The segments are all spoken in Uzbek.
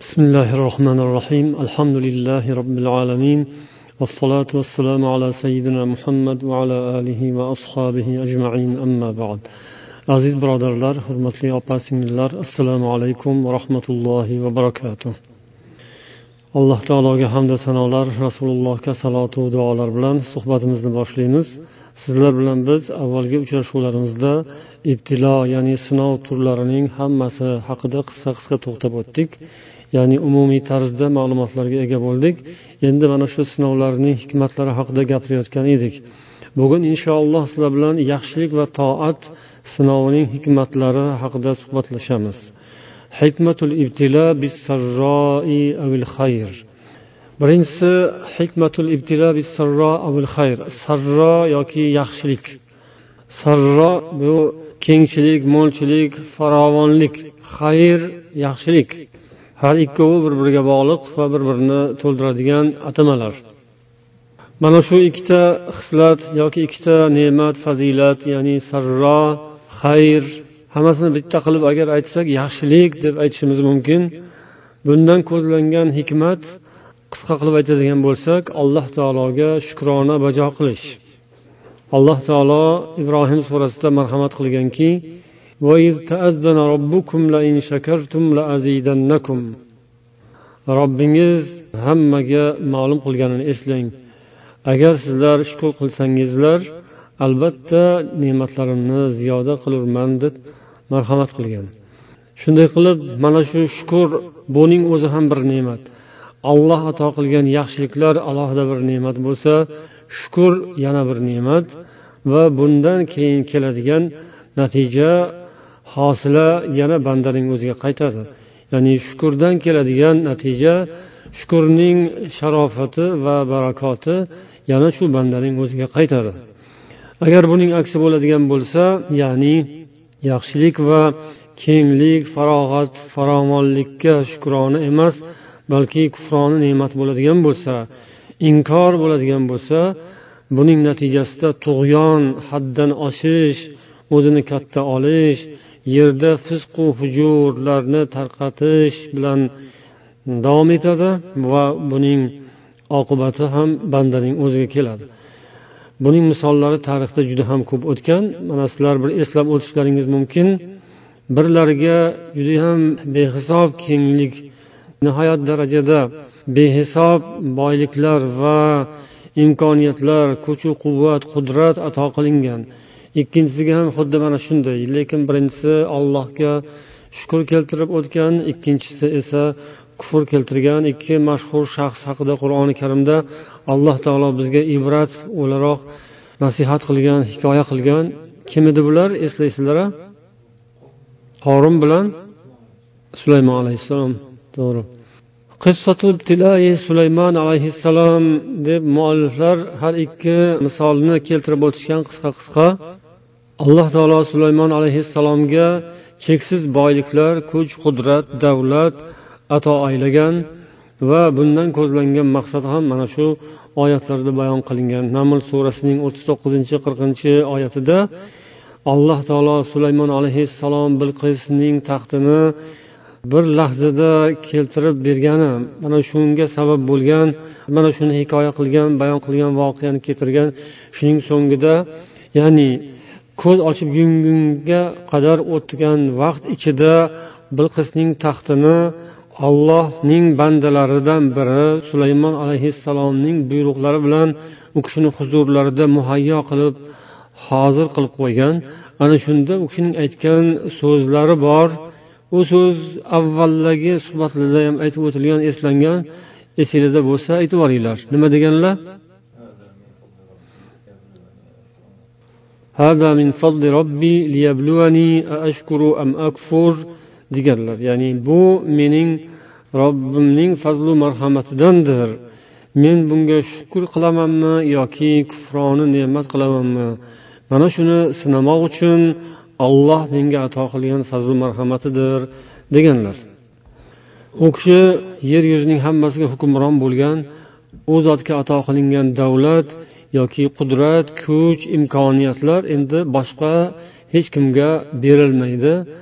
بسم الله الرحمن الرحيم الحمد لله رب العالمين والصلاة والسلام على سيدنا محمد وعلى آله وأصحابه أجمعين أما بعد aziz birodarlar, hurmatli opa-singillar, assalomu alaykum va rahmatullohi va barakatuh. Alloh taologa hamd va sanolar, Rasulullohga salatu va duolar bilan suhbatimizni boshlaymiz. Sizlar bilan biz avvalgi uchrashuvlarimizda ibtilo, ya'ni sinov turlarining hammasi haqida qisqa to'xtab o'tdik. Ya'ni umumiy tarzda ma'lumotlarga ega bo'ldik. Endi mana shu sinovlarning hikmatlari haqida gapirayotgan edik. Bugun inshaalloh sizlar bilan yaxshilik va toat sinovining hikmatlari haqida suhbatlashamiz. Hikmatul ibtilo bis-sarra'i avil xayr. Birinchisi hikmatul ibtilo bis-sarra avil xayr. Sarra yoki yaxshilik. Sarra bu kengchilik, mo'lchilik, farovonlik, xayr yaxshilik. Har ikkovi bir-biriga bog'liq va bir-birini to'ldiradigan atamalar. Mana shu ikkita xislat yoki ikkita ne'mat, fazilat, ya'ni sarro, xayr, hammasini bitta qilib agar aytsak yaxshilik deb aytishimiz mumkin. Bundan ko'zlangan hikmat, qisqa qilib aytadigan bo'lsak, Alloh taologa shukrona bajo qilish. Alloh taolo Ibrohim surasida marhamat qilganki: "Va iz ta'azzana robbukum la in shakartum la azidannakum." Robbingiz hammaga ma'lum qilganini eslang. Agar sizlar shukr qilsangizlar, albatta ne'matlarimni ziyoda qilurman deb marhamat qilgan. Shunday qilib, mana shu shukr buning o'zi ham bir ne'mat. Alloh ato qilgan yaxshiliklar alohida bir ne'mat bo'lsa, shukr yana bir ne'mat va bundan keyin keladigan natija, hosila yana bandaning o'ziga qaytadi. Ya'ni shukrdan keladigan natija, shukrning sharofati va barakoti yana shu bandaning o'ziga qaytadi. Agar buning aksi bo'ladigan bo'lsa, ya'ni yaxshilik va kenglik, farog'at, farovonlikka shukrona emas, balki kufrona ne'mat bo'ladigan bo'lsa, inkor bo'ladigan bo'lsa, buning natijasida tug'yon, haddan oshish, o'zini katta olish, yerda fisq va fujurlarni tarqatish bilan davom etadi va buning oqibati ham bandaning o'ziga keladi. Buning misollari tarixda juda ham ko'p o'tgan. Mana sizlar bir eslab o'tishlaringiz mumkin. Birlariga juda ham behisob kenglik, nihoyat darajada behisob boyliklar va imkoniyatlar, kuch-quvvat, qudrat ato qilingan. Ikkinchisiga ham xuddi mana shunday, lekin birinchisi Allohga shukr keltirib o'tgan, ikkinchisi esa kufr keltirgan. Ikki mashhur shaxs haqida Qur'oni Karimda Alloh taolo bizga ibrat o'laroq nasihat qilgan, hikoya qilgan. Kim edi bular? Eslaysizlar? Qorun bilan Sulaymon alayhissalom. To'g'ri. Qissatul ibtiloi Sulaymon alayhissalom deb mualliflar har ikki misolni keltirib o'tishgan qisqa. Alloh taolo Sulaymon alayhissalomga cheksiz boyliklar, kuch, qudrat, davlat ato aylagan va bundan ko'zlangan maqsad ham mana shu oyatlarda bayon qilingan. Naml surasining 39-40 oyatida Alloh taolo Sulaymon alayhissalom Bilqisning taxtini bir lahzada keltirib bergani, mana shunga sabab bo'lgan, mana shuni hikoya qilgan, bayon qilgan voqeani keltirgan. Shuning so'ngida, ya'ni ko'z ochib yumgunga qadar o'tgan vaqt ichida Bilqisning taxtini Allohning bandalaridan biri Sulaymon alayhissalomning buyruqlari bilan u kishining huzurlarida muhayyo qilib, hozir qilib qo'ygan. Ana shunda u kishining aytgan so'zlari bor. U so'z avvaldagi suhbatlarda ham aytib o'tilgan, eslangan. Esingizda bo'lsa aytib boringlar. Nima deganlar? Hada min fadli robbi liyabluwani ashkuru am akfur deganlar. Ya'ni bu mening Robbimning fazlu marhamatidandir. Men bunga shukr qilamanmi yoki kufroni ne'mat qilamanmi? Mana shuni sinamoq uchun Alloh menga ato qilgan fazlu marhamatidir deganlar. U kishi yer yuzining hammasiga hukmron bo'lgan, u zotga ato qilingan davlat yoki qudrat, kuch, imkoniyatlar endi boshqa hech kimga berilmaydi.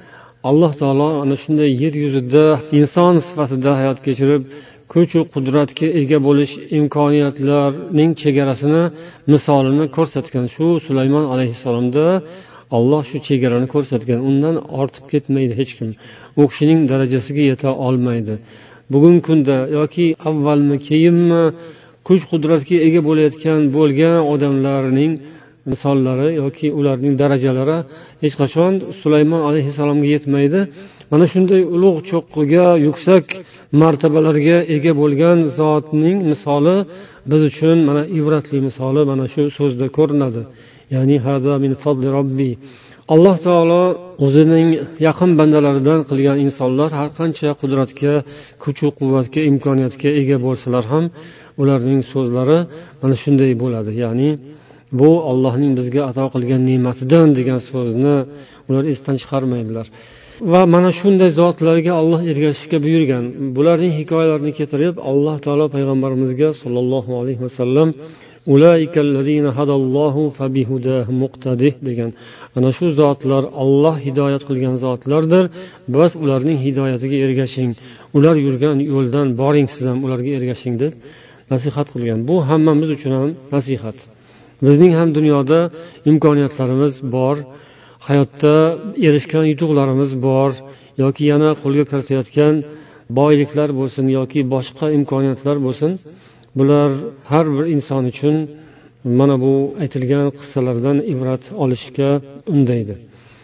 alloh taolo ana shunday yer yuzida inson sifatida hayot kechirib kuch-u qudratga ega bo'lish imkoniyatlarning chegarasini misolini ko'rsatgan. Shu Sulaymon alayhissalomda Alloh shu chegarani ko'rsatgan. Undan ortib ketmaydi hech kim. U kishining darajasiga yeta olmaydi. Bugungi kunda yoki avvalmi keyinmi kuch qudratga ega bo'lgan odamlarning misollari yoki ularning darajalari hech qachon Sulaymon alayhissalomga yetmaydi. Mana shunday ulug' cho'qqiga, yuksak martabalarga ega bo'lgan zotning misoli biz uchun mana ibratli misoli mana shu so'zda ko'rinadi. Ya'ni hada min fadli robbi. Alloh taolo o'zining yaqin bandalaridan qilgan insonlar har qancha qudratga, kuch-u quvvatga, imkoniyatga ega bo'lsalar ham ularning so'zlari mana shunday bo'ladi. Ya'ni bu Allohning bizga ato qilgan ne'matidan degan so'zni ular esdan chiqarmaydilar. Va mana shunday zotlarga Alloh ergashishga buyurgan. Bularning hikoyalarini keltirib Alloh taolo payg'ambarimizga sollallohu alayhi vasallam ulaikallazina hadallohu fabihudahu muqtadih degan. Ana shu zotlar Alloh hidoyat qilgan zotlardir. Bas ularning hidoyatiga ergashing. Ular yurgan yo'ldan boring, siz ham ularga ergashing deb nasihat qilgan. Bu hammamiz uchun ham nasihat. Bizning ham dunyoda imkoniyatlarimiz bor, hayotda erishgan yutuqlarimiz bor, yoki yana qo'lga kiritayotgan boyliklar bo'lsin yoki boshqa imkoniyatlar bo'lsin. Bular har bir inson uchun mana bu aytilgan qissalardan ibrat olishga undaydi.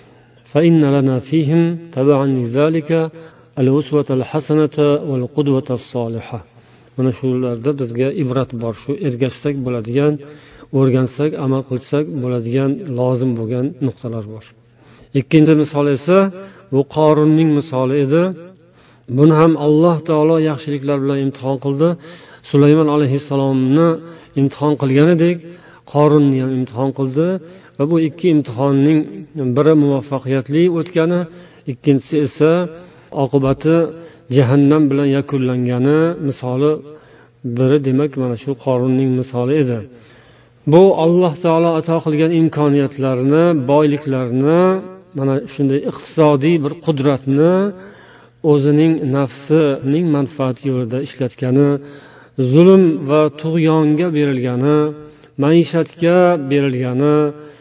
Fa inna lana fihim tab'an lizalika al-uswatal hasanata wal qudwatas solihah. Mana shularda bizga ibrat bor, shu ergashsak bo'ladigan, o'rgansak, amal qilsak bo'ladigan, lozim bo'lgan nuqtalar bor. Ikkinchi misol esa bu Qorunning misoli edi. Buni ham Alloh taolo yaxshiliklar bilan imtihon qildi. Sulaymon alayhissalomni imtihon qilganidek Qorunni ham imtihon qildi va bu ikki imtihonning biri muvaffaqiyatli o'tgani, ikkinchisi esa oqibati jahannam bilan yakunlangani misoli biri, demak mana shu Qorunning misoli edi. Bu Alloh taolo ato qilgan imkoniyatlarni, boyliklarni, mana shunday iqtisodiy bir qudratni o'zining nafsining manfaati yo'lida ishlatgani, zulm va tug'yonga berilgani, maishatga berilgani,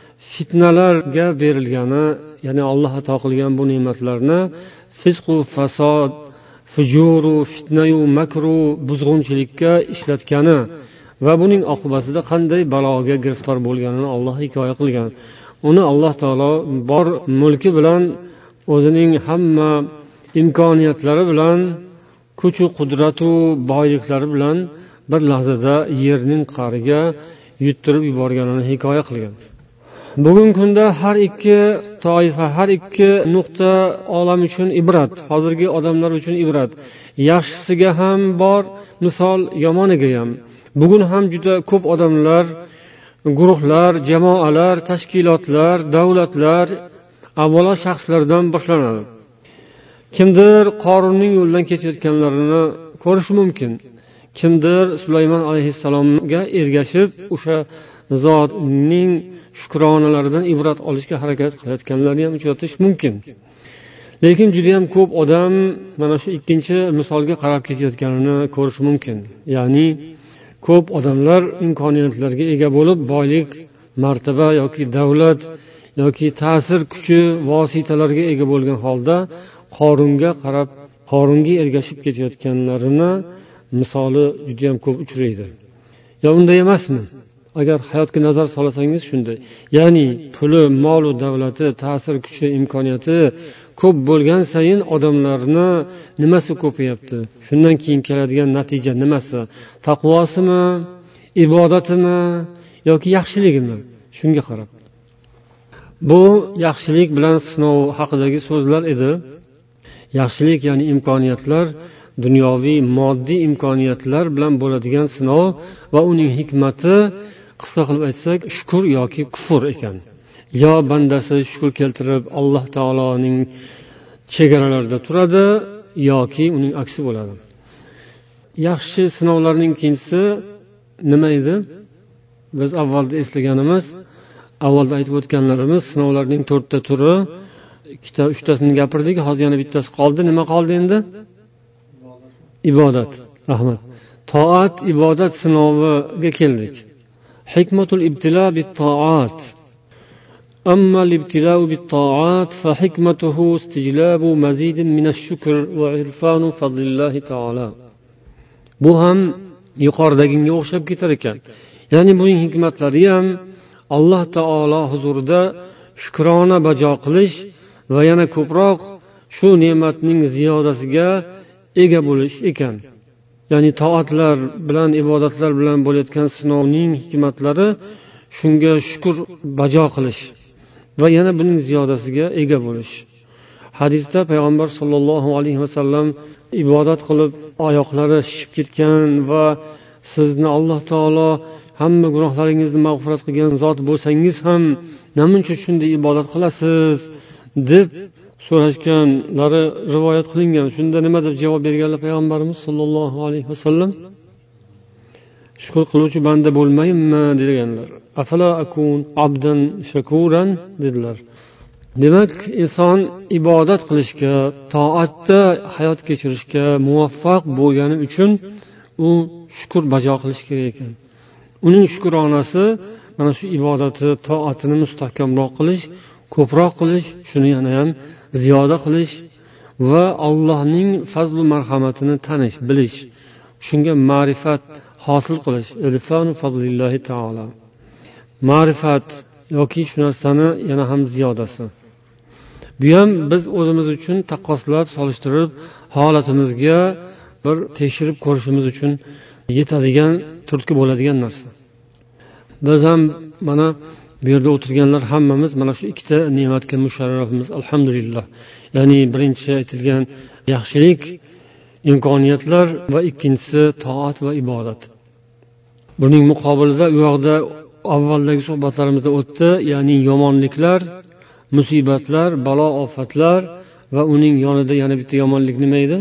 fitnalarga berilgani, ya'ni Alloh ato qilgan bu ne'matlarni fisqu fasod, fujuru, fitnayu makru, buzg'unchilikka ishlatgani va buning oqibatida qanday baloga giriftor bo'lganini Alloh hikoya qilgan. Uni Alloh taolo bor mulki bilan, o'zining hamma imkoniyatlari bilan, kuch-u qudratu boyliklari bilan bir lahzada yerning qa'riga yuttirib yuborganini hikoya qilgan. Bugungi kunda har ikki toifa, har ikki nuqta olam uchun ibrat, hozirgi odamlar uchun ibrat. Yaxshisiga ham bor misol, yomoniga ham. Bugun ham juda ko'p odamlar, guruhlar, jamoalar, tashkilotlar, davlatlar avvalo shaxslardan boshlanadi. Kimdir Qorunning yo'lidan ketayotganlarini ko'rish mumkin. Kimdir Sulaymon alayhissalomga ergashib o'sha zotning shukronalaridan ibrat olishga harakat qilayotganlarni ham uchratish mumkin. Lekin juda ham ko'p odam mana shu ikkinchi misolga qarab ketayotganini ko'rish mumkin. Ya'ni ko'p odamlar imkoniyatlarga ega bo'lib, boylik, martaba yoki davlat yoki ta'sir kuchi, vositalarga ega bo'lgan holda Qorunga qarab, Qorunga ergashib ketayotganlarini misoli juda ham ko'p uchraydi. Ya unday emasmi? Agar hayotga nazar solsangiz shunday. Ya'ni puli, mol-u davlati, ta'sir kuchi, imkoniyati ko'p bo'lgan sayin odamlarni nimasi ko'payapti? Shundan keyin keladigan natija nimasi? Taqvosimi, ibodatimi yoki yaxshiligimi? Shunga qarab. Bu yaxshilik bilan sinov haqidagi so'zlar edi. Yaxshilik ya'ni imkoniyatlar, dunyoviy, moddiy imkoniyatlar bilan bo'ladigan sinov va uning hikmati, qisqa qilib aytsak, shukr yoki kufr ekan. Yo bandasi shukr keltirib Alloh taoloning chegaralarida turadi yoki uning aksi bo'ladi. Yaxshi sinovlarning ikkinchisi nima edi? Biz avvalda eslaganimiz, avvalda aytib o'tganlarimiz, sinovlarning 4 ta turi. uchtasini gapirdik, hozir yana bittasi qoldi. Nima qoldi endi? Ibodat. Rahmat. Toat, ibodat sinoviga keldik. Hikmatul ibtila bit-toat. Amma al-ibtila'u bit-toat fa hikmatuhu istijlabu mazidin min ash-shukr wa irfanu fadlillahi ta'ala. Bu ham yuqoridagiga o'xshab ketar ekan. Ya'ni buning hikmatlari ham Alloh taolo huzurida shukrona bajo qilish va yana ko'proq shu ne'matning ziyodasiga ega bo'lish ekan. Ya'ni toatlar bilan, ibodatlar bilan bo'layotgan sinovning hikmatlari shunga shukr bajo qilish va yana buning ziyodasiga ega bo'lish. Hadisda payg'ambar sollallohu alayhi vasallam ibodat qilib oyoqlari shishib ketgan va sizni Alloh taolo hamma gunohlaringizni mag'firat qilgan zot bo'lsangiz ham namuncha shunday ibodat qilasiz deb so'rashganlari rivoyat qilingan. Shunda nima deb javob berganlar payg'ambarimiz sollallohu alayhi vasallam? Shukr qiluvchi banda bo'lmaymi deganlar. Afala akun abdan shakuran dedilar. Demak, inson ibodat qilishga, toatda hayot kechirishga muvaffaq bo'lgani uchun u shukr bajo qilish kerak ekan. Uning shukronasi mana shu ibodati, toatini mustahkamroq qilish, ko'proq qilish, shuni yana ham ziyoda qilish va Allohning fazl va marhamatini tanish, bilish. Shunga ma'rifat hosil qilish. Irfanu fazlillahi taala. Ma'rifat yoki shu narsani yana ham ziyodasi. Bu ham biz o'zimiz uchun taqqoslab, solishtirib, holatimizga bir tekshirib ko'rishimiz uchun yetadigan, turtki bo'ladigan narsa. Biz ham mana bu yerda o'tirganlar hammamiz mana shu ikkita ne'matga musharrafmiz, alhamdulillah. Ya'ni birinchi aytilgan yaxshilik, imkoniyatlar va ikkinchisi toat va ibodat. Buning muqobilida u yoqda avvaldagi suhbatlarimizda o'tdi, ya'ni yomonliklar, musibatlar, balo ofatlar va uning yonida yana bitta yomonlik nima edi?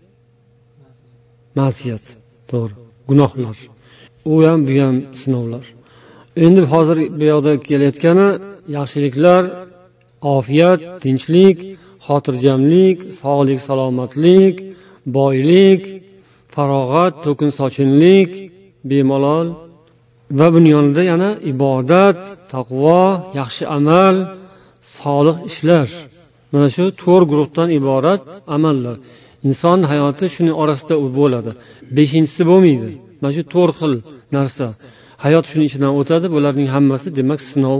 Ma'siyat. To'g'ri. Gunohlar. U ham bu ham sinovlar. Endi hozir bu yoqda kelayotgani yaxshiliklar, ofiyat, tinchlik, xotirjamlik, sog'lik, salomatlik, boylik, farog'at, to'kin sochinlik, bemalol va buning yonida yana ibodat, taqvo, yaxshi amal, solih ishlar. Mana shu 4 guruhdan iborat amallar. Inson hayoti shuning orasida bo'ladi. 5-inchisi bo'lmaydi. Mana shu 4 xil narsa. Hayot shuning ichidan o'tadi. Bularning hammasi demak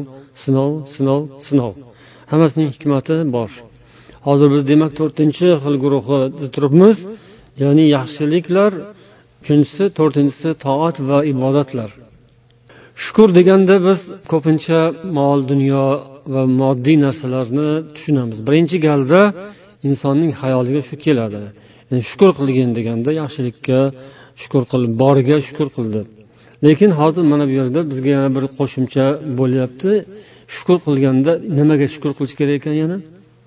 sinov. Hammasining hikmati bor. Hozir biz demak 4-xil guruhda turibmiz. Ya'ni yaxshiliklar, 3-si, 4-si toat va ibodatlar. Shukr deganda biz ko'pincha mol, dunyo va moddiy narsalarni tushunamiz. Birinchi galda insonning xayoliga shu keladi. Ya'ni shukr qilgan deganda yaxshilikka shukr qilib, boriga shukr qildi. Lekin hozir mana bu yerda bizga yana bir qo'shimcha bo'lyapti. Shukr qilganda nimaga shukr qilish kerak ekan yana?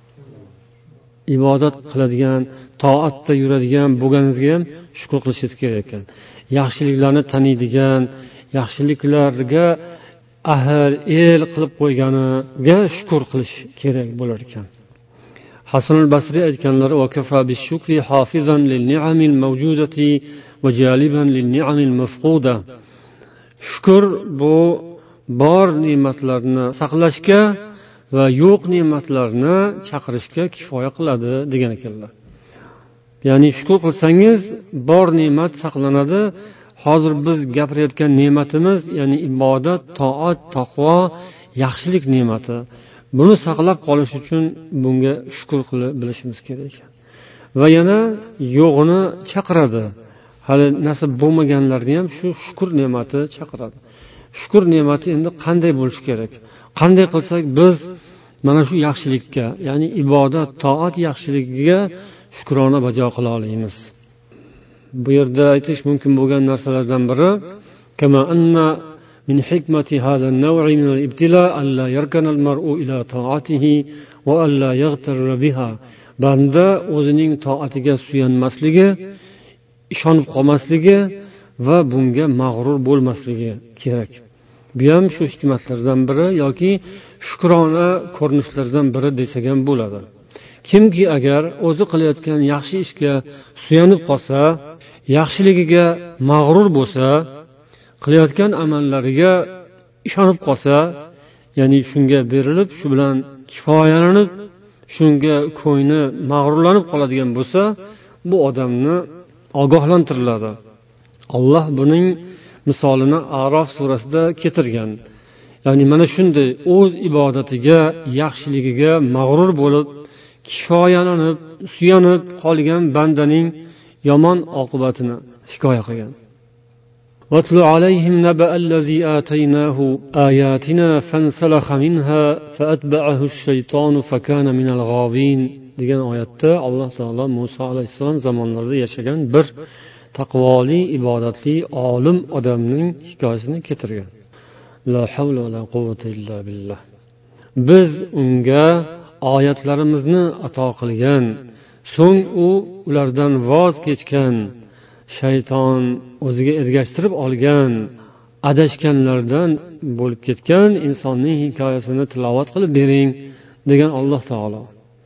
Ibodat qiladigan, toatda yuradigan bo'lganingizga ham shukr qilishingiz kerak ekan. Yaxshiliklarni taniydigan, yaxshiliklarga ahl, el qilib qo'yganiga shukr qilish kerak bo'lar ekan. Hasan al-Basri aytganlari: "Va kafa bish-shukri hafizan lin-ni'amil mawjudati va jaliban lin-ni'amil mafquda." Shukr bu bor ne'matlarni saqlashga va yo'q ne'matlarni chaqirishga kifoya qiladi degan ekanlar. Ya'ni shukr qilsangiz bor ne'mat saqlanadi. Hozir biz gapirayotgan ne'matimiz, ya'ni ibodat, toat, taqvo, yaxshilik ne'mati. Buni saqlab qolish uchun bunga shukr qilib bilishimiz kerak. Va yana yo'g'ini chaqiradi. Hali nasib bo'lmaganlarni ham shu shukr ne'mati chaqiradi. Shukr ne'mati endi qanday bo'lishi kerak? Qanday qilsak biz mana shu yaxshilikka, ya'ni ibodat, toat yaxshiligiga shukrona bajo qila olamiz. Bu yerda aytish mumkin bo'lgan narsalardan biri kama anna min hikmati hada an-naw'i min al-ibtila alla yarkana al-mar'u ila ta'atihi va alla yaghtarra biha. Banda o'zining toatiga suyanmasligi, ishonib qolmasligi va bunga mag'rur bo'lmasligi kerak. Bu ham shu hikmatlardan biri yoki shukrona ko'rinishlardan biri desak ham bo'ladi. kimki agar o'zi qilayotgan yaxshi ishga suyanib qolsa, yaxshiligiga mag'rur bo'lsa, qilayotgan amallariga ishonib qolsa, ya'ni shunga berilib, shu bilan kifoyalanib, shunga ko'ngli mag'rurlanib qoladigan bo'lsa, bu odamni ogohlantiriladi. Alloh buning misolini A'rof surasida keltirgan. Ya'ni mana shunday o'z ibodatiga, yaxshiligiga mag'rur bo'lib, kifoyalanib, suyanib qolgan bandaning yomon oqibatini hikoya qilgan. وَاتْلُ عَلَيْهِمْ نَبَأَ الَّذِي آتَيْنَاهُ آيَاتِنَا فَانْسَلَخَ مِنْهَا فَأَتْبَعَهُ الشَّيْطَانُ فَكَانَ مِنَ الْغَاوِينَ degan oyatda Alloh taolo Musa alayhissalom zamonlarida yashagan bir taqvoli, ibodatli olim odamning hikoyasini keltirgan. La havla va la quvvata illa billah. Biz unga oyatlarimizni ato qilgan, so'ng u ulardan voz kechgan, shayton o'ziga ergashtirib olgan, adashganlardan bo'lib ketgan insonning hikoyasini tilovat qilib bering degan Alloh taolo.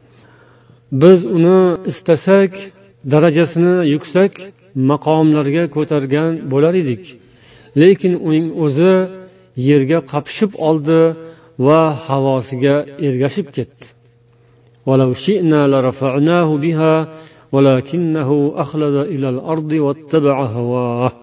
Biz uni istasak darajasini yuksak maqomlarga ko'targan bo'lar edik, lekin uning o'zi yerga qapishib oldi va havosiga ergashib ketdi. وَلَوْ شِئْنَا لَرَفَعْنَاهُ بِهَا وَلَكِنَّهُ أَخْلَدَ إِلَى الْأَرْضِ وَاتَّبَعَ هَوَاهُ.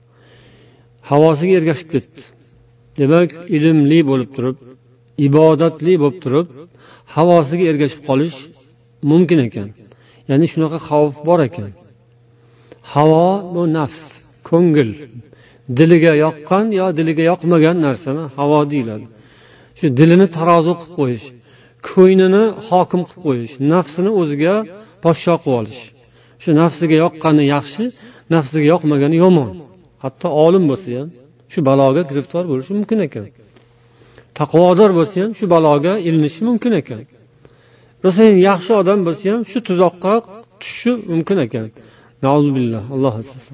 Havosiga ergashib ketdi. Demak, ilmli bo'lib turib, ibodatli bo'lib turib, havosiga ergashib qolish mumkin ekan. Ya'ni shunaqa xavf bor ekan. Havo bu nafs, ko'ngil, diliga yoqqan yo diliga yoqmagan narsani havo deyiladi. Shu dilini tarozi qilib qo'yish, ko'nglini hokim qilib qo'yish, nafsini o'ziga podsho qilib olish. Shu nafsiga yoqqani yaxshi, nafsiga yoqmagani yomon. Hatto olim bo'lsa ham shu baloga giriftor bo'lishi mumkin ekan. Taqvodor bo'lsa ham shu baloga ilinishi mumkin ekan. Rosa yaxshi odam bo'lsa ham shu tuzoqqa tushishi mumkin ekan. Nauzubillah, Alloh asrasin.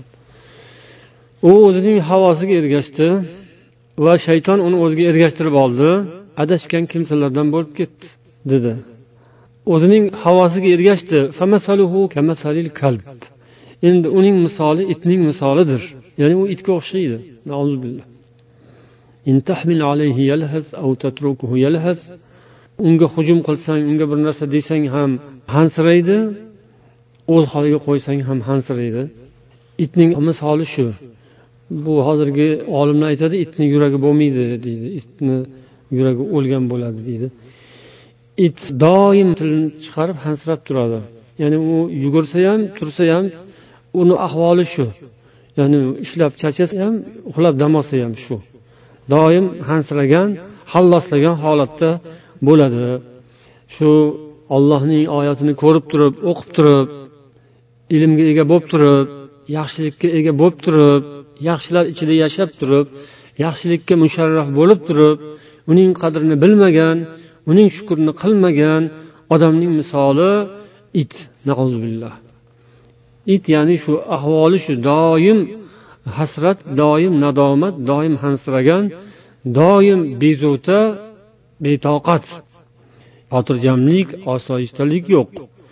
U o'zining havosiga ergashdi va shayton uni o'ziga ergashtirib oldi, adashgan kimsalardan bo'lib ketdi dedi. O'zining havosiga ergashdi. Famasaluhu kamasalil kalb. Endi uning misoli itning misolidir. Ya'ni u itga o'xshaydi. Nauzubillah. In tahmil alayhi yalhaz aw tatrukuhu yalhaz. Unga hujum qilsang, unga bir narsa desang ham hansiraydi, o'z holiga qo'ysang ham hansiraydi. Itning misoli shu. Bu hozirgi olimlar aytadi, itning yuragi bo'lmaydi deydi. Itni yuragi o'lgan bo'ladi deydi. It doim tilini chiqarib hansirab turadi. Ya'ni u yugursa ham, tursa ham uni ahvoli shu. Ya'ni ishlab charchasa ham, uxlab dam olsa ham shu. Doim hansiragan, halloslagan holatda bo'ladi. Shu Allohning oyatini ko'rib turib, o'qib turib, ilmga ega bo'lib turib, yaxshilikka ega bo'lib turib, yaxshilar ichida yashab turib, yaxshilikka musharraf bo'lib turib, uning qadrini bilmagan, uning shukrini qilmagan odamning misoli it. Nauzubillah. It ya'ni shu ahvoli shu, doim hasrat, doim nadomat, doim hansiragan, doim bezovta, betoqat, xotirjamlik, osoyishtalik yo'q.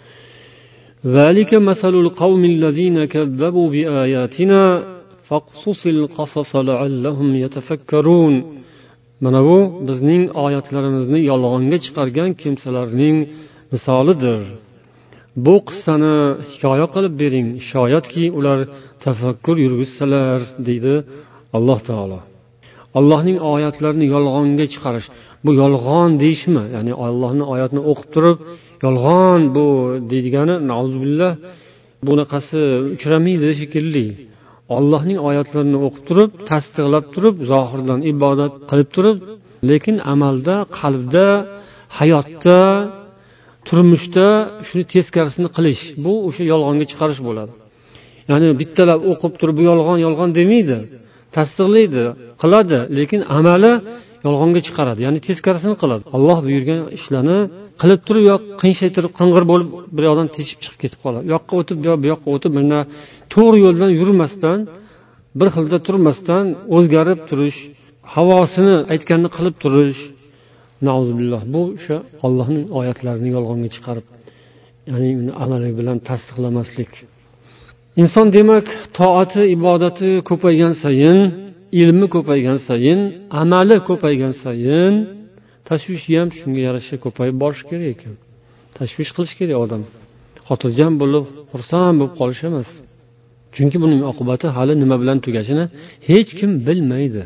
Zalika masalul qawmil ladzina kazzabu biayatina faqsusil qasas la'allahum yatafakkarun. Mana bu bizning oyatlarimizni yolg'onga chiqargan kimsalarning misolidir. Bu qissani hikoya qilib bering, shoyatki ular tafakkur yurgizsalar, deydi Alloh taolo. Allohning oyatlarini yolg'onga chiqarish, bu yolg'on deyishmi? Ya'ni Allohning oyatini o'qib turib, yolg'on bu deydigani, nauzubillah, bunaqasi uchramaydi shekilli. Allohning oyatlarini o'qib turib, tasdiqlab turib, zohirdan ibodat qilib turib, lekin amalda, qalbda, hayotda, turmushda shuni teskarisini qilish, bu o'sha yolg'onga chiqarish bo'ladi. Ya'ni bittalab o'qib turib, bu yolg'on demaydi, tasdiqlaydi, qiladi, lekin amali yolg'onga chiqaradi, ya'ni teskarisini qiladi. Alloh buyurgan ishlarni qilib turib, yo'q qiyinshaytirib, qing'ir bo'lib bir yoqdan teshib chiqib ketib qoladi. Yoqqa o'tib, bu yoqqa o'tib, mana to'g'ri yo'ldan yurmasdan, bir xilda turmasdan o'zgarib turish, havosini aytganini qilib turish. Nauzubillah. Bu o'sha Allohning oyatlarini yolg'onga chiqarib ya'ni uni amali bilan tasdiqlamaslik. Inson demak toati ibodati ko'paygan sayin, ilmi ko'paygan sayin, amali ko'paygan sayin tashvishi ham shunga yarasha ko'payib borishi kerak ekan. Tashvish qilish kerak odam. Xotirjam bo'lib, xursand bo'lib qolish emas. Chunki buning oqibati hali nima bilan tugashini hech kim bilmaydi.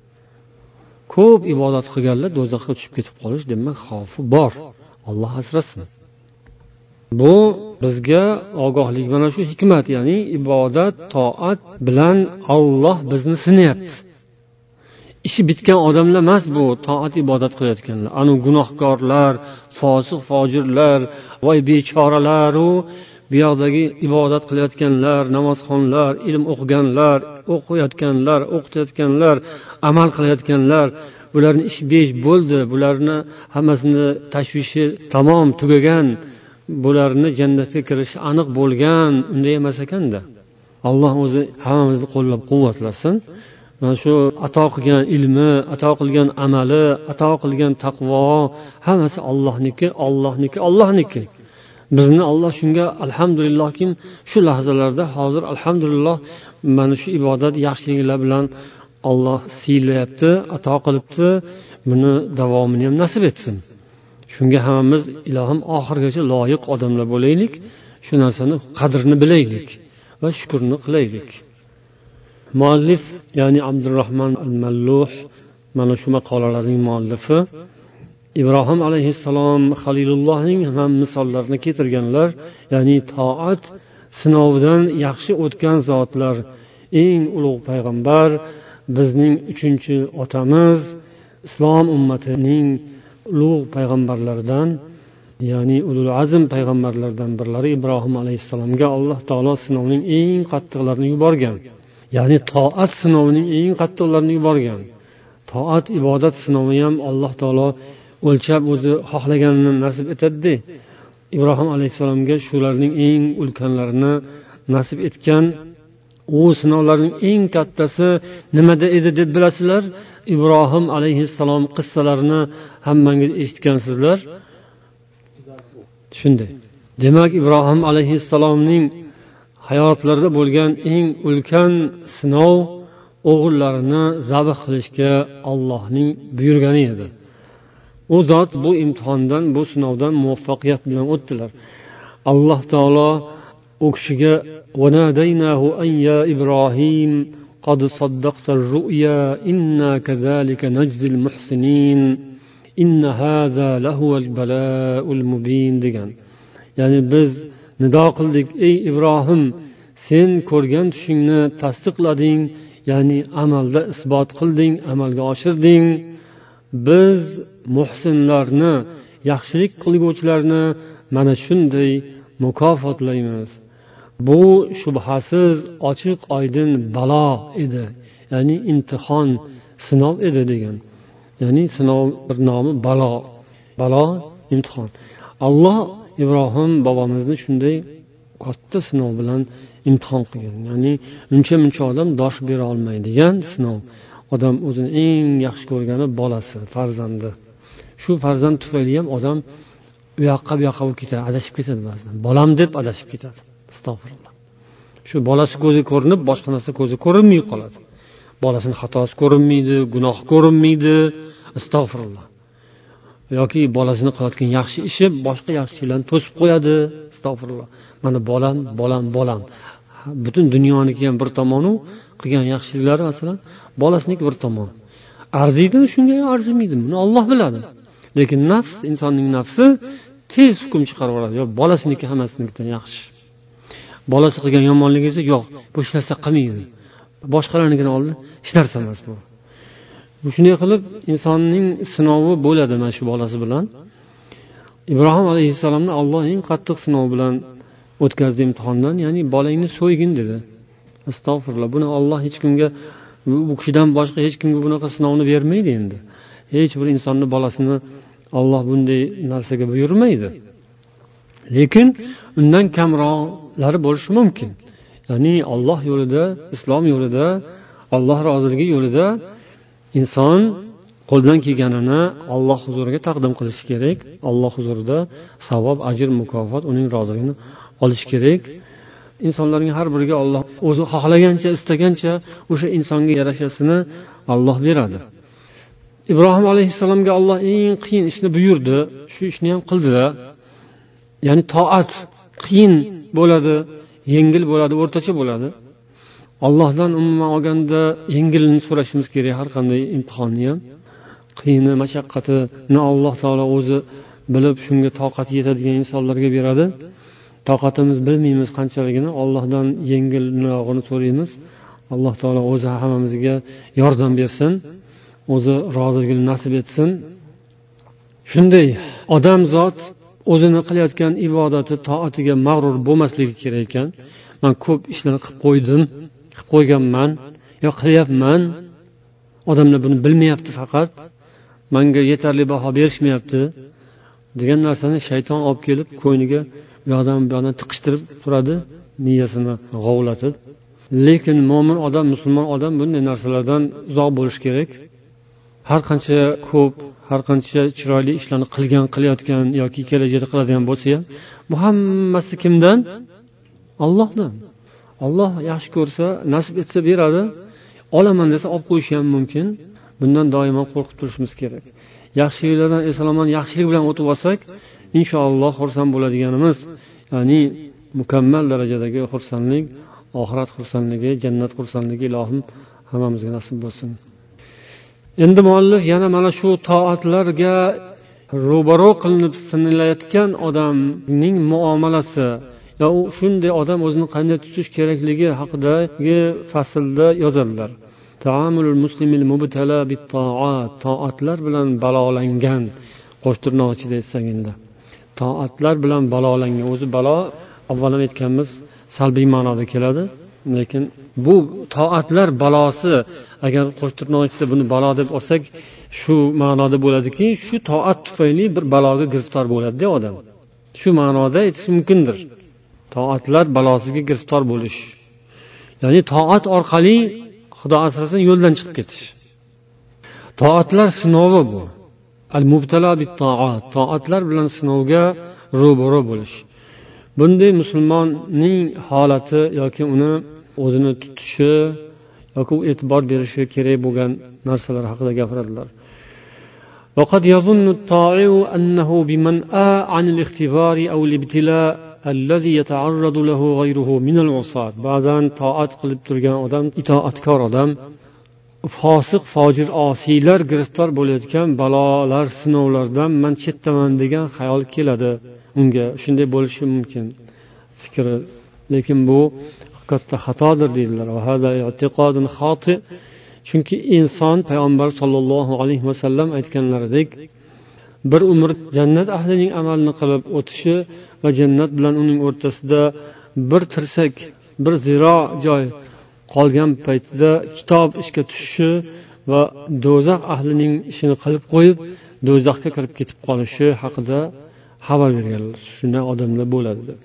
Ko'p ibodat qilganlar do'zaxga tushib ketib qolish demak xavfi bor. Alloh asrasin. Bu bizga ogohlik, mana shu hikmat, ya'ni ibodat, toat bilan Alloh bizni sinayapti. Ishi bitgan odamlar emas bu toat ibodat qilayotganlar. Anu gunohkorlar, fosiq fojirlar, voy bechoralar u bu yoqdagi ibodat qilayotganlar, namozxonlar, ilm o'qiganlar, o'qiyotganlar, o'qitayotganlar, amal qilayotganlar, bularni ish besh bo'ldi, bularni hammasini tashvishi tamom tugagan, bularni jannatga kirishi aniq bo'lgan, unday emas ekanda. Alloh o'zi hammamizni qo'llab-quvvatlasin. Mana shu ato qilgan ilmi, ato qilgan amali, ato qilgan taqvo hammasi Allohniki, Allohniki, Allohniki. Bizni Alloh shunga alhamdulillohki, shu lahzalarda hozir alhamdulillah mana shu ibodat yaxshiliklar bilan Alloh siylayapti, ato qilibdi. Buni davomini ham nasib etsin. Shunga hammamiz ilohim oxirgacha loyiq odamlar bo'laylik. Shu narsani qadrini bilaylik va shukrni qilaylik. Muallif, ya'ni Abdurrahman al-Malluh mana shu maqolalarning muallifi Ibrohim alayhissalom Xalilullohning ham misollarini keltirganlar, ya'ni toat sinovdan yaxshi o'tgan zotlar, eng ulug' payg'ambar, bizning 3-otamiz, islom ummatining ulug' payg'ambarlaridan, ya'ni ulul azm payg'ambarlardan birlari Ibrohim alayhissalomga Alloh taolo sinovning eng qattiqlarini yuborgan. Ya'ni toat sinovining eng qattiqlarini yuborgan. Toat ibodat sinovi ham Alloh taolo o'lchab o'zi xohlaganini nasib etadi. Ibrohim alayhissalomga shularning eng ulkanlarini nasib etgan. U sinovlarning eng kattasi nimada edi deb bilasizlar? Ibrohim alayhissalom qissalarini hammangiz eshitgansizlar. Shunday. Demak, Ibrohim alayhissalomning hayotlarida bo'lgan eng ulkan sinov o'g'illarini zabh qilishga Allohning buyurgani edi. U zot bu imtihondan, bu sinovdan muvaffaqiyat bilan o'tdilar. Alloh taolo u kishiga "Vanadaynahu an ya Ibrohim qad saddaqta ar-ru'ya inna kazalika najzil muhsinin inna hadha lahu al-bala'ul mubin" degan. Ya'ni biz nido qildik, ey Ibrohim, sen ko'rgan tushingni tasdiqlading, ya'ni amalda isbot qilding, amalga oshirding. Biz muhsinlarni, yaxshilik qilguvchilarni mana shunday mukofotlaymiz. Bu shubhasiz ochiq oydin balo edi, ya'ni imtihon, sinov edi degan. Ya'ni sinov nomi balo. Balo imtihon. Alloh Ibrohim bobomizni shunday katta sinov bilan imtihon qilgan. Ya'ni uncha odam dosh bera olmaydigan sinov. Odam o'zini eng yaxshi ko'rgani bolasi, farzandi. Shu farzand tufayli ham odam u yoqqa bu yoqqa bo'lib ketadi, adashib ketadi ba'zan. Bolam deb adashib ketadi. Astag'firulloh. Shu bolasi ko'zi ko'rinib, boshqa narsa ko'zi ko'rinmay qoladi. Bolasini xatosi ko'rinmaydi, gunoh ko'rinmaydi. Astag'firulloh. Yoki bolasini qilayotgan yaxshi ishi boshqa yaxshiliklarni to'sib qo'yadi. Astag'firulloh. Mana bolam. Butun dunyoniki ham bir tomonu, qilgan yaxshiliklari masalan, bolasiniki bir tomon. Arziydimi shunga, arzimaydi. Buni Alloh biladi. Lekin nafs, insonning nafsi tez hukm chiqarib yuboradi. Yo bolasiniki hammasidan yaxshi. Bolasi qilgan yomonligi esa yo'q, bu hech narsa qilmaydi. Boshqalarnikini oldi, hech narsa emas bu. Bu shunday qilib insonning sinovi bo'ladi mana shu bolasi bilan. Ibrohim alayhissalomni Alloh eng qattiq sinov bilan o'tkazdi imtihondan, ya'ni bolangni so'ygin dedi. Astag'firulloh. Buni Alloh hech kimga, bu kishidan boshqa hech kimga bunaqa sinovni bermaydi endi. Hech bir insonni bolasini Alloh bunday narsaga buyurmaydi. Lekin undan kamroqlari bo'lishi mumkin. Ya'ni Alloh yo'lida, islom yo'lida, Alloh roziligi yo'lida inson qo'ldan kelganini Alloh huzuriga taqdim qilish kerak. Alloh huzurida savob, ajr, mukofot, uning roziligini olish kerak. Insonlarning har biriga Alloh o'zi xohlagancha, istagancha o'sha insonga yarashasini Alloh beradi. Ibrohim alayhissalomga Alloh eng qiyin ishni buyurdi, shu ishni ham qildilar. Ya'ni toat qiyin bo'ladi, yengil bo'ladi, o'rtacha bo'ladi. Allohdan umuman olganda yengilini so'rashimiz kerak, har qanday imtihonni ham. Qiyini, mashaqqatini Alloh taolo o'zi bilib, shunga toqat yetadigan insonlarga beradi. Toqatimiz bilmaymiz qanchaligini, Allohdan yengilrog'ini so'raymiz. Alloh taolo o'zi hammamizga yordam bersin, o'zi roziligini nasib etsin. Shunday odam zot o'zini qilayotgan ibodati, toatiga mag'rur bo'lmasligi kerak ekan. Men ko'p ishlarni qilib qo'ydim, qilib qo'yganman, yo qilyapman. Odamlar buni bilmayapti, faqat menga yetarli baho berishmayapti degan narsani shayton olib kelib ko'yniga bu yoqdan tiqishtirib turadi, miyasini g'ovlatib. Lekin mo'min odam, musulmon odam bunday narsalardan uzoq bo'lish kerak. Har qancha ko'p, har qancha chiroyli ishlarni qilayotgan yoki kelajakda qiladigan bo'lsa ham, bu hammasi kimdan? Allohdan. Alloh yaxshi ko'rsa, nasib etsa beradi. Olaman desa olib qo'yishi ham mumkin. Bundan doimo qo'rqib turishimiz kerak. Yaxshiliklardan esalomon yaxshilik bilan o'tib olsak, inshaalloh xursand bo'ladiganimiz, ya'ni mukammal darajadagi xursandlik, oxirat xursandligi, jannat xursandligi ilohim hammamizga nasib bo'lsin. Endi muallif yana mana shu toatlarga ro'baro qilinib sinilayotgan odamning muomalasi, ya u shunday odam o'zini qanday tutish kerakligi haqidagi faslda yozadilar. Ta'amulul muslimil mubtala bit-ta'at, toatlar bilan balolangan, qo'shtirnoq ichida aytsangiz, toatlar bilan balolangan. O'zi balo avvalham aytganmiz, salbiy ma'noda keladi, lekin bu toatlar balosi, agar qo'shtirnoq ichida buni balo deb olsak, shu ma'noda bo'ladiki, shu toat tufayli bir baloga giriftor bo'ladi-da odam. Shu ma'noda aytish mumkindir. Toatlar balosiga giriftor bo'lish. Ya'ni toat orqali Xudo asrasin yo'ldan chiqib ketish. Toatlar sinovi bu. Al-mubtala bit-ta'at, toatlar bilan sinovga ro'baro bo'lish. Bunday musulmonning holati yoki uni o'zini tutishi yoki e'tibor berishi kerak bo'lgan narsalar haqida gapiradilar. وقد يظن الطائع أنه بمنأى عن الاختبار أو الابتلاء الذي يتعرض له غيره من العصاة. بعضان طاعت qilib turgan odam, itoatkor odam, fosiq, fojir, osiylar giriftor bo'layotgan balolar, sinovlardan men chetdaman degan xayol keladi unga. Shunday bo'lishi mumkin fikri, lekin bu haqiqatda xatodir deydilar. Va hada i'tiqodun xoti. Chunki inson payg'ambar sollallohu alayhi vasallam aytganlaridek, bir umr jannat ahlining amalini qilib o'tishi va jannat bilan uning o'rtasida bir tirsak, bir ziro joy qolgan paytida kitob ishga tushishi va do'zax ahlining ishini qilib qo'yib do'zaxga kirib ketib qolishi haqida xabar berganlar. Shunday odamlar bo'ladi deb.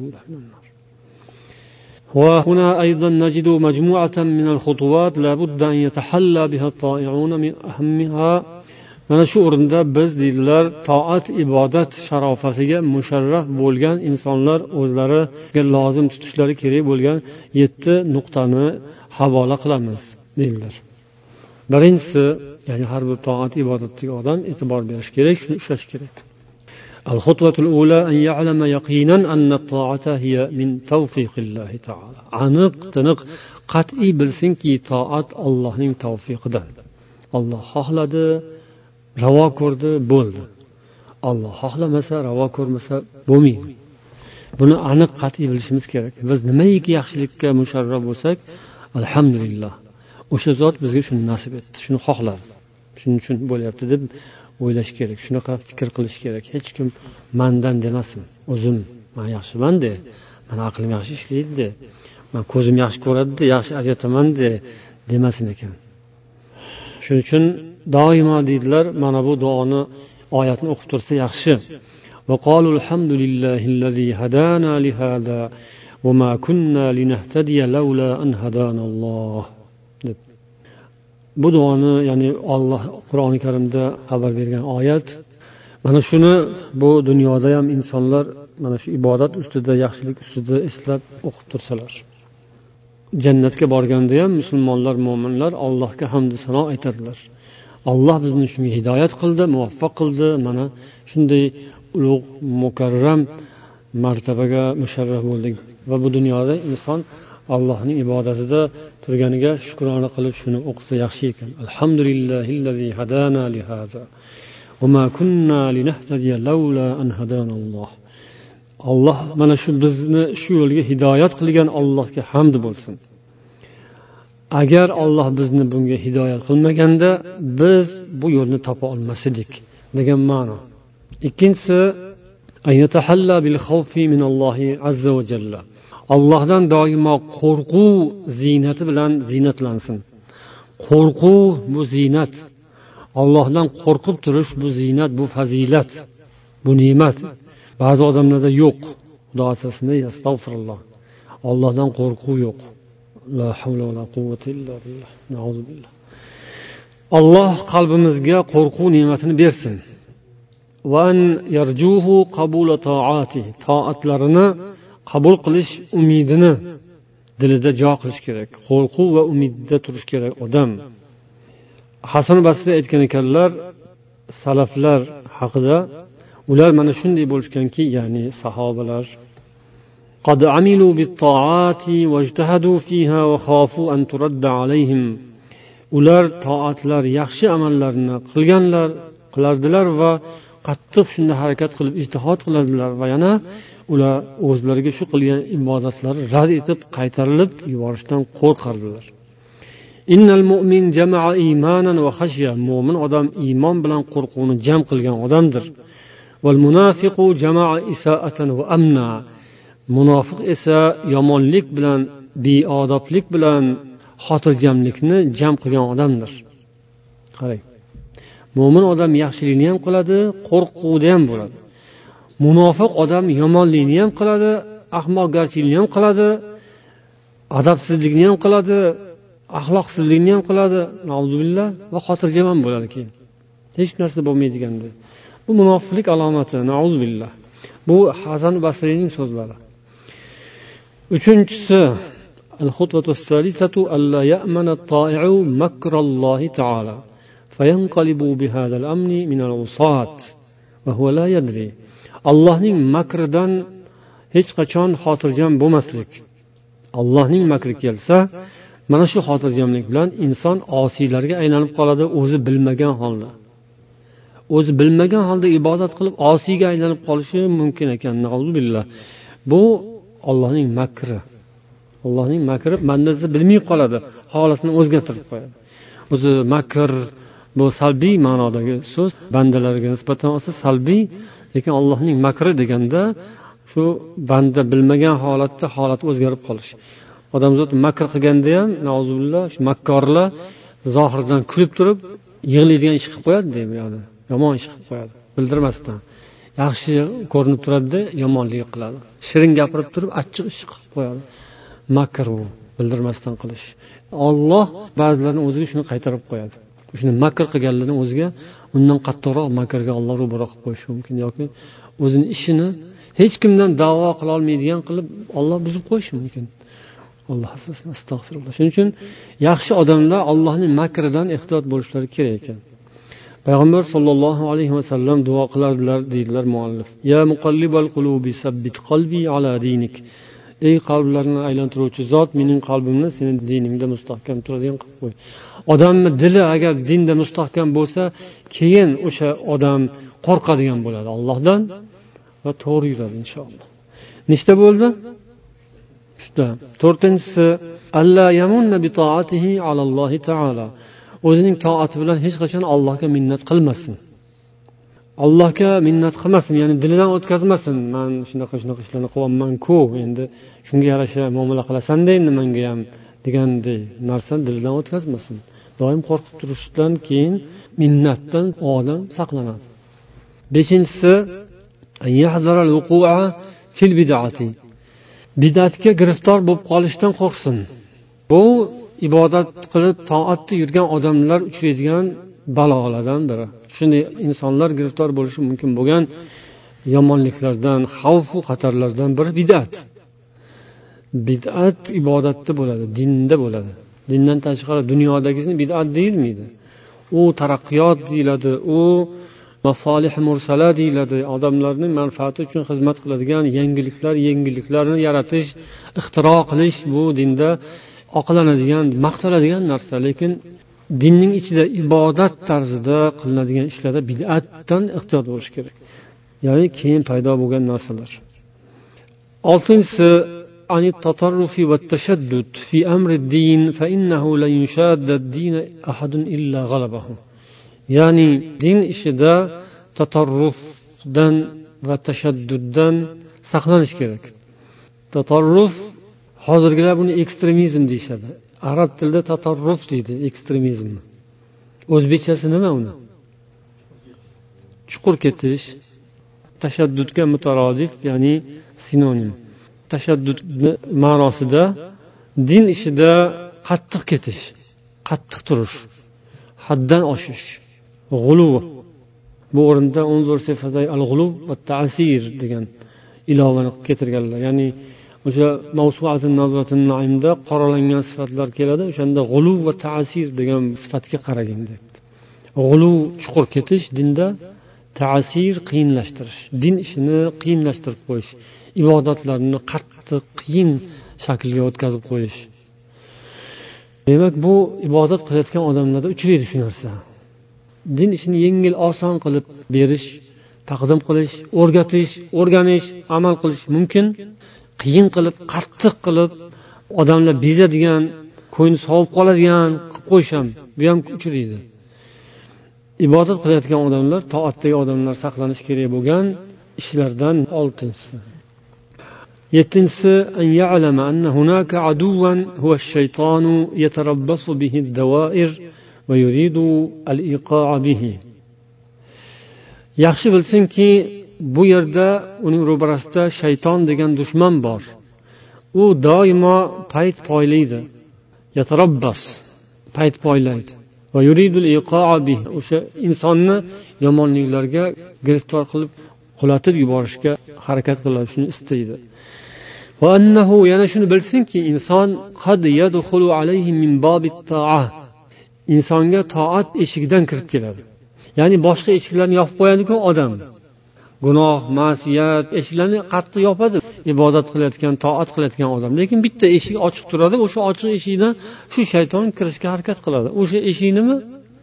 وهنا أيضا نجد مجموعة من الخطوات لا بد أن يتحلى بها الطائعون من أهمها. Mana shu o'rinda biz deydilar, toat, ibodat sharofatiga musharraf bo'lgan insonlar o'zlariga lozim tutishlari kerak bo'lgan 7 nuqtani havola qilamiz deydilar. Birinchisi, ya'ni har bir toat, ibodatga odam e'tibor berish kerak, shuni ushlash kerak. Al-khutwatul ula an ya'lama yaqinan anna at-ta'ata hiya min tawfiqillohi ta'ala. Aniq, tiniq, qat'iy bilsinki, toat Allohning tavfiqidan. Alloh xohladi, ravo ko'rdi, bo'ldi. Alloh xohlamasa, ravo ko'rmasa bo'lmaydi. Buni aniq qat'iy bilishimiz kerak. Biz nimaiki yaxshilikka musharraf bo'lsak, alhamdulillah, o'sha zot bizga shuni nasib etdi, shuni xohladi. Shuning uchun bo'lyapti deb o'ylash kerak. Shunaqa fikr qilish kerak. Hech kim mendan demasin. O'zim men yaxshiman-de, meni aqlim yaxshi ishlaydi-de, men ko'zim yaxshi ko'radi-de, yaxshi ajrataman demasin ekan. Shuning uchun doimo deydilar, mana bu duoni, oyatni o'qib tursa yaxshi. Va qalul hamdulillahillazi hadana li hada va ma kunna linahtadiya laula an hadanalloh. bu duoni, ya'ni Alloh Qur'oni Karimda xabar bergan oyat, mana shuni bu dunyoda ham insonlar mana shu ibodat ustida, yaxshilik ustida eslab o'qib tursalar, jannatga borganda ham musulmonlar, mo'minlar Allohga hamd sano aytadilar. Alloh bizni shunga hidoyat qildi, muvaffaq qildi, mana shunday ulug' mukarram martabaga musharraf bo'ldik. Va bu dunyoda inson Allohning ibodatida turganiga shukrona qilib shuni o'qisa yaxshi ekan. Alhamdulillahillazi hadana li hada va ma kunna linahtadiya laula an hadana Alloh. Alloh mana shu bizni shu yo'lga hidoyat qilgan Allohga hamd bo'lsin. Agar Alloh bizni bunga hidoyat qilmaganda biz bu yo'lni topa olmas edik degan ma'no. Ikkinchisi, ayatahalla bil khawfi min Allohi azza va jalla. Allohdan doimo qo'rquv ziynati bilan ziynatlansin. Qo'rquv bu ziynat. Allohdan qo'rqib turish bu ziynat, bu fazilat, bu ne'mat. Ba'zi odamlarda yo'q. Xudo asosida astag'firulloh. Allohdan qo'rquv yo'q. La havla va la quvvata illa billah. Na'udzu billah. Alloh qalbimizga qo'rquv ne'matini bersin. Va an yarjuhu qabula ta'ati. Toatlarini qabul qilish umidini dilida jo qilish kerak. Qo'rquv va umidda turish kerak odam. Hasan Basri aytgan ekanlar, salaflar haqida, ular mana shunday bo'lishganki, ya'ni sahobalar qad amilu bit-ta'ati wajtahadu fiha wa khafu an turadda alayhim. Ular toatlar, yaxshi amallarni qilardilar va qattiq shunda harakat qilib ijtihod qiladilar va yana ular o'zlariga shu qilgan ibodatlarni rad etib qaytarilib yuborishdan qo'rqardilar. Innal mu'min jama'a imanan va khashya. Mu'min odam iymon bilan qo'rquvni jam qilgan odamdir. Val munafiqu jama'a isa'atan va amna. Munofiq esa yomonlik bilan, beodoblik bilan xotirjamlikni jam qilgan odamdir. Qarang. Mu'min odam yaxshilikni ham qiladi, qo'rquvda ham bo'ladi. Munofiq odam yomonlikni ham qiladi, ahmoqgarchilikni ham qiladi, adabsizlikni ham qiladi, axloqsizlikni ham qiladi, na'uzubillah, va xotirjam ham bo'ladi keyin. Hech narsa bo'lmaydiganda. Bu munofiqlik alomati, na'uzubillah. Bu Hasan Basrining so'zlari. Uchinchisi, al-khutwatu as-salisatu alla ya'mana at-ta'i'u makrallohi ta'ala fayanqalibu bihadha al-amni min al-usat va huwa la yadri. Allohning makridan hech qachon xotirjam bo'lmaslik. Allohning makri kelsa, mana shu xotirjamlik bilan inson osiylarga aylanib qoladi, o'zi bilmagan holda. O'zi bilmagan holda ibodat qilib osiyga aylanib qolishi mumkin ekan. Na'uzubillah. Bu Allohning makri. Allohning makri bandasi bilmay qoladi, holatini o'zgartirib qo'yadi. O'zi makr bu salbiy ma'nodagi so'z, bandalarga nisbatan olsa salbiy, lekin Allohning makri deganda shu banda bilmagan holatda holat o'zgarib qolish. Odamzod makr qilganda ham, na'uzubillah, shu makkorlar zohirdan kulib turib, yig'laydigan ish qilib qo'yadi deb biladi. Yomon ish qilib qo'yadi, bildirmasdan. Yaxshi ko'rinib turadi, yomonlik qiladi. Shirin gapirib turib, achchiq ish qilib qo'yadi. Makr bu, bildirmasdan qilish. Alloh ba'zilarni o'ziga shuni qaytarib qo'yadi. Shuni makr qilganlarning o'ziga undan qattiqroq makrga Alloh ro'baro qilib qo'yishi mumkin yoki o'zining ishini hech kimdan da'vo qila olmaydigan qilib Alloh buzib qo'yishi mumkin. Alloh asosida astag'firullah. Shuning uchun yaxshi odamlar Allohning makridan ehtiyot bo'lishlari kerak ekan. Payg'ambar sollallohu alayhi vasallam duo qilardilar, deydilar muallif. Ya muqallibal qulubi sabbit qalbi ala dinik. Ey qalblarni aylantiruvchi zot, mening qalbimni sening diningda mustahkam turadigan qilib qo'y. Odamning dili agar dinda mustahkam bo'lsa, keyin o'sha odam qo'rqadigan bo'ladi Allohdan va to'g'ri yuradi inshaalloh. Nechta bo'ldi? 3ta. To'rtinchisi, alla yamunna bi ta'atihi ala Alloh ta'ala. O'zining toati bilan hech qachon Allohga minnat qilmasin. Allohga minnat qilmasin, ya'ni dilidan o'tkazmasin. Men shunaqa ishlarni qilyapman-ku, endi shunga yarasha muomala qilasan-da endi menga ham degandek narsani dilidan o'tkazmasin. Doim qo'rqib turishdan keyin minnatdan odam saqlanadi. 5-inchisi, yahzara al-wuqu'a fil bid'ati. Bid'atga giriftor bo'lib qolishdan qo'rqsin. Bu ibodat qilib toatda yurgan odamlar uchraydigan balolardan biri. Shunday insonlar giriftor bo'lishi mumkin bo'lgan yomonliklardan, xavfu xatarlardan biri bid'at. Bid'at ibodatda bo'ladi, dinda bo'ladi. Dindan tashqari dunyodagisini bid'at deyilmaydi. U taraqqiyot deyiladi, u masolih mursala deyiladi. Odamlarning manfaati uchun xizmat qiladigan yangiliklarni yaratish, ixtiro qilish bu dinda oqlanadigan, maqtaladigan narsa. Lekin dinning ichida ibodat tarzida qilinadigan ishlarda bid'atdan ehtiyot bo'lish kerak. Ya'ni keyin paydo bo'lgan narsalar. Oltinchisi عن التطرف والتشدد في أمر الدين فإنه لن يشاد الدين أحد إلا غلبه. يعني دين إشدا tatarrufdan va tashadduddan saqlanish kerak. Tatarruf, hozirgilar buni ekstremizm deyishadi. Arab tilida tatarruf deydi, ekstremizm. O'zbekchasi nima uni? Chuqur ketish, tashaddudga mutarodif, ya'ni sinonim. Tashaddud ma'nosida din ishida qattiq ketish, qattiq turish, haddan oshish, g'uluv. Bu o'rinda unzur sifatay al-g'uluv va ta'sir degan ilovani keltirganlar. Ya'ni o'sha mavsuatun nazratun naimda qoralangan sifatlar keladi. O'shanda g'uluv va ta'sir degan sifatga qaragin debdi. G'uluv chuqur ketish dinda, ta'sir qiyinlashtirish, din ishini qiyinlashtirib qo'yish, ibodatlarni qattiq qiyin shaklga o'tkazib qo'yish. Demak, bu ibodat qilayotgan odamlarda uchraydi shu narsa. Din ishini yengil, oson qilib berish, taqdim qilish, o'rgatish, o'rganish, amal qilish mumkin. Qiyin qilib, qattiq qilib, odamlar bezadigan, ko'ngli sovib qoladigan qilib qo'yish ham bu ham uchraydi. Ibodat qilayotgan odamlar, toatdagi odamlar saqlanish kerak bo'lgan ishlardan oltinchisi. Yettinchisi, an ya'lama anna hunaka aduwan huwa ash-shaytanu yatarabbasu bihi ad-dawa'ir va yuridu al-iqa'a bihi. Yaxshi bilsinki, bu yerda uning ro'barasida shayton degan dushman bor. U doimo payt poylaydi. Yatarabbas, payt poylaydi. Va yuridu al-iqa'a bihi. O'sha insonni yomonliklarga giriftor qilib, qulatib yuborishga harakat qiladi, shuni istaydi. Va annahu, yana shuni bilsinki, inson qad yadkhulu alayhi min babit ta'ah. Insonga toat eshigidan kirib keladi. Ya'ni boshqa eshiklarni yopib qo'yadi-ku odam. Gunoh, ma'siyat eshiklarni qattiq yopadi. Ibodat qilayotgan, toat qilayotgan odam. Lekin bitta eshik ochiq turadi. O'sha ochiq eshikdan shu shayton kirishga harakat qiladi. O'sha eshik nima?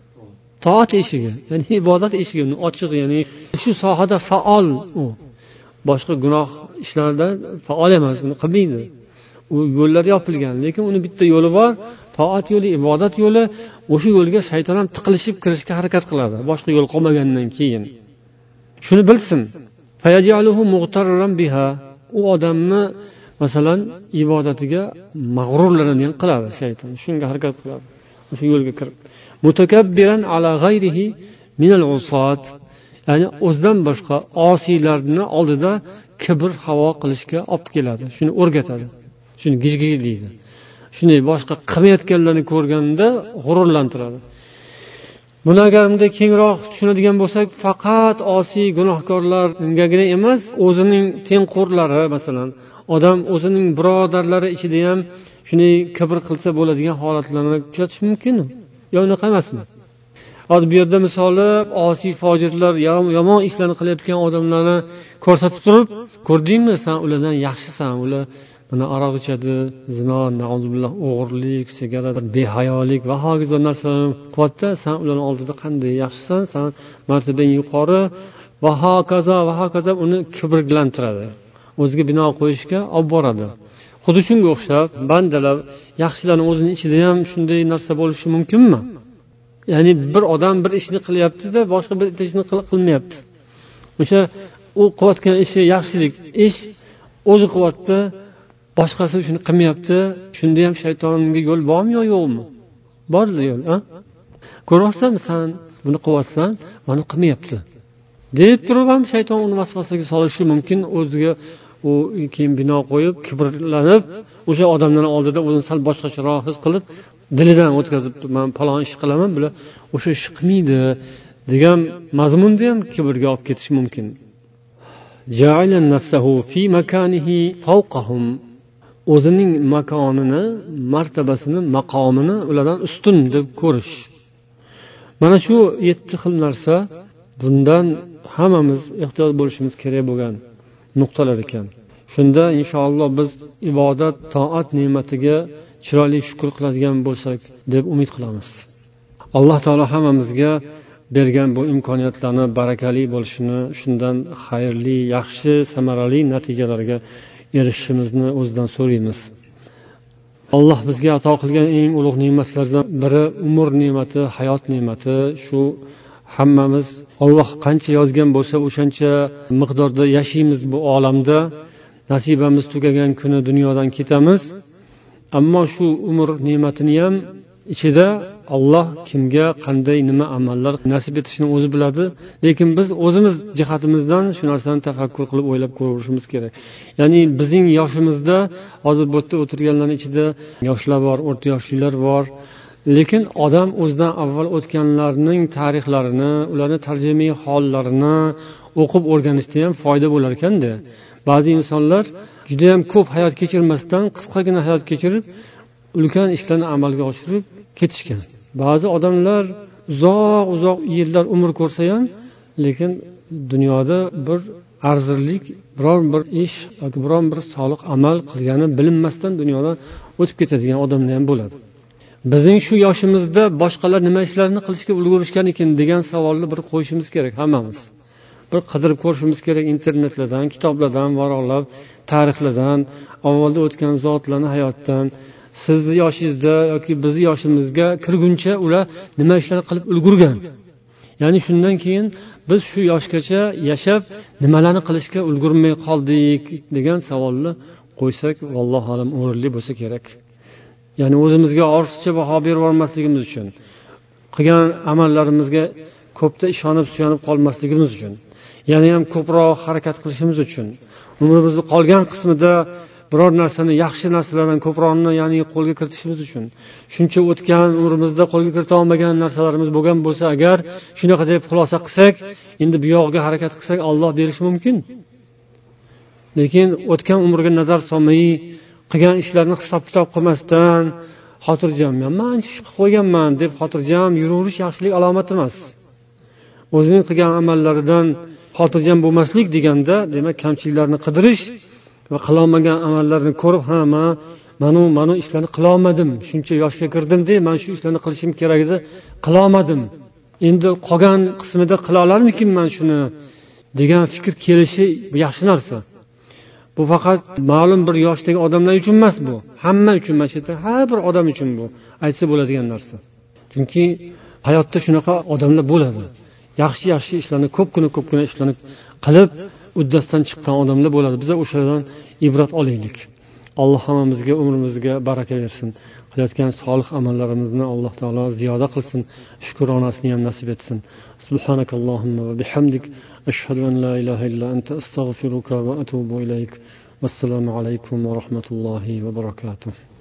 Toat eshigi, ya'ni ibodat eshigi ochiq, ya'ni shu sohada faol u. Boshqa gunoh ishlarda faol emas, uni qilmaydi. U yo'llar yopilgan, lekin uni bitta yo'li bor, toat yo'li, ibodat yo'li. O'sha yo'lga shayton ham tiqilishib kirishga harakat qiladi, boshqa yo'l qolmagandan keyin. Shuni bilsin. Fayajaluhu mughtarran biha. U odamni masalan ibodatiga mag'rurlanadigan qiladi shayton. Shunga harakat qiladi. O'sha yo'lga kirib. Mutakabbiran ala g'ayrihi min al-usat. Ya'ni o'zidan boshqa osiylarni oldida kibr havo qilishga olib keladi. Shuni o'rgatadi. Shuni gijgij deydi. Shunday boshqa qilmayotganlarni ko'rganda g'ururlantiradi. Buni agar bunday kengroq tushunadigan bo'lsak, faqat osiy gunohkorlargagina emas, o'zining tengqurlari, masalan, odam o'zining birodarlari ichida ham shunday kibr qilsa bo'ladigan holatlarni kuzatish mumkin. Yo, unaqa emasmi? Hozir bu yerda misoli osiy fojirlar, yomon ishlarni qilayotgan odamlarni ko'rsatib turib, ko'rdingmi, sen ulardan yaxshisan, ular mana aroq ichadi, zino, na'uzubillah, o'g'irlik, sigaret, behayolik va hokazo narsalarni qilyapti. Sen ularning oldida qanday yaxshisan, sen martabang yuqori va hokazo uni kibrlantiradi. O'ziga bino qo'yishga olib boradi. Xuddi shunga o'xshab, bandalar yaxshilarning o'zining ichida ham shunday narsa bo'lishi mumkinmi? Ya'ni bir odam bir ishni qilyapti-da, boshqa bir ishni qilmayapti. O'sha u qilayotgan ishi yaxshilik ish, o'zi qilyapti, boshqasi shuni qilmayapti. Shunda ham shaytonga yo'l bormi yo yo'qmi? Bor-da yo'l, ha? Ko'ryapsanmi, sen buni qilyapsan, mana qilmayapti. Deb turib ham shayton uni vasvasaga solishi mumkin, o'ziga u keyin bino qo'yib kibrlanib o'sha odamlarni oldida o'zini sal boshqacharoq his qilib dilidan o'tkazib man falon ish qilaman, bular o'sha ish qilmaydi degan mazmunda ham kibrga olib ketishi mumkin. Ja'ala nafsahu fi makanihi fawqahum, o'zining makonini, martabasini, maqomini ulardan ustun deb ko'rish. Mana shu 7 xil narsa, bundan hammamiz ehtiyot bo'lishimiz kerak bo'lgan nuqtalar ekan. Shunda inshaalloh biz ibodat, toat ne'matiga chiroyli shukr qiladigan bo'lsak deb umid qilamiz. Alloh taolo hammamizga bergan bu imkoniyatlarni barakali bo'lishini, shundan xayrli, yaxshi, samarali natijalarga erishishimizni o'zidan so'raymiz. Alloh bizga ato qilgan eng ulug' ne'matlardan biri umr ne'mati, hayot ne'mati. Shu hammamiz Alloh qancha yozgan bo'lsa, o'shancha miqdorda yashaymiz bu olamda. Nasibamiz tugagan kuni dunyodan ketamiz. Ammo shu umr ne'matini ham ichida Alloh kimga qanday nima amallar nasib etishini o'zi biladi. Lekin biz o'zimiz jihatimizdan shu narsani tafakkur qilib o'ylab ko'rishimiz kerak. Ya'ni bizning yoshimizda hozir bu yerda o'tirganlarning ichida yoshlar bor, o'rta yoshlilar bor. Lekin odam o'zidan avval o'tganlarning tarixlarini, ularning tarjimai hollarini o'qib o'rganishda ham foyda bo'lar ekanda. Ba'zi insonlar juda ham ko'p hayot kechirmasdan qisqagina hayot kechirib, ulkan ishlarni amalga oshirib ketishgan. Ba'zi odamlar uzoq yillar umr ko'rsa ham, lekin dunyoda bir arzirlik, biror bir ish yoki biror bir solih amal qilgani bilinmasdan dunyodan o'tib ketadigan odamlar ham bo'ladi. Bizning shu yoshimizda boshqalar nima ishlarni qilishga ulgurishgan ekan degan savolni bir qo'yishimiz kerak hammamiz. Bir qidirib ko'rishimiz kerak internetlardan, kitoblardan, varoqlab, tarixlardan, avvalda o'tgan zotlarning hayotdan. Sizni yoshingizda yoki bizni yoshimizga kirguncha ular nima ishlar qilib ulgurgan. Ya'ni shundan keyin biz shu yoshgacha yashab nimalarni qilishga ulgurmay qoldik degan savolni qo'ysak, vallohu alam o'rinli bo'lsa kerak. Ya'ni o'zimizga ortiqcha baho berib olmasligimiz uchun, qilgan amallarimizga ko'pda ishonib suyanib qolmasligimiz uchun, yana ham ko'proq harakat qilishimiz uchun, umrimizning qolgan qismida biror narsani, yaxshi narsalardan ko'proqni, ya'ni qo'lga kiritishimiz uchun, shuncha o'tgan umrimizda qo'lga kirita olmagan narsalarimiz bo'lgan bo'lsa, agar shunaqa deb xulosa qilsak, endi bu yog'iga harakat qilsak, Alloh berishi mumkin. Lekin o'tgan umrga nazar solmay, qilgan ishlarni hisob-kitob qilmasdan, xotirjamman, men ancha ish qilib qo'yganman deb xotirjam yuraverish yaxshilik alomati emas. O'zining qilgan amallaridan xotirjam bo'lmaslik deganda, demak, kamchiliklarni qidirish va qilolmagan amallarni ko'rib, mana ishlarni qila olmadim, shuncha yoshga kirdim-de, men shu ishlarni qilishim kerak edi, qila olmadim. Endi qolgan qismida qila olarmikinman shuni degan fikr kelishi yaxshi narsa. Bu faqat ma'lum bir yoshdagi odamlar uchun emas bu. Hamma uchun, mana har bir odam uchun bu aytsa bo'ladigan narsa. Chunki hayotda shunaqa odamlar bo'ladi. Yaxshi ishlarni, ko'pgina ishlarni qilib uddasidan chiqqan odamlar bo'ladi. Biz o'shalardan ibrat olaylik. Alloh hammamizga umrimizga baraka bersin. Qilayotgan solih amallarimizni Alloh taolo ziyoda qilsin. Shukronasini ham nasib etsin. Subhanakallohumma va bihamdik ashhadu an la ilaha illa anta astaghfiruka va atubu ilayk. Vassalomu alaykum va rahmatullohi va barakatuh.